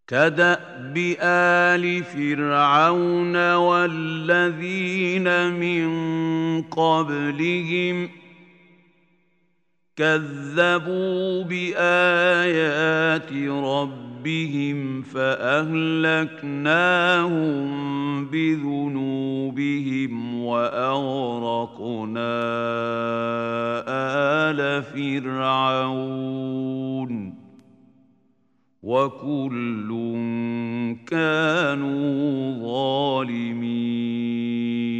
كدأب آل فرعون والذين من قبلهم كذبوا بآيات ربهم فأهلكناهم بذنوبهم وأغرقنا آل فرعون وكل كانوا ظالمين.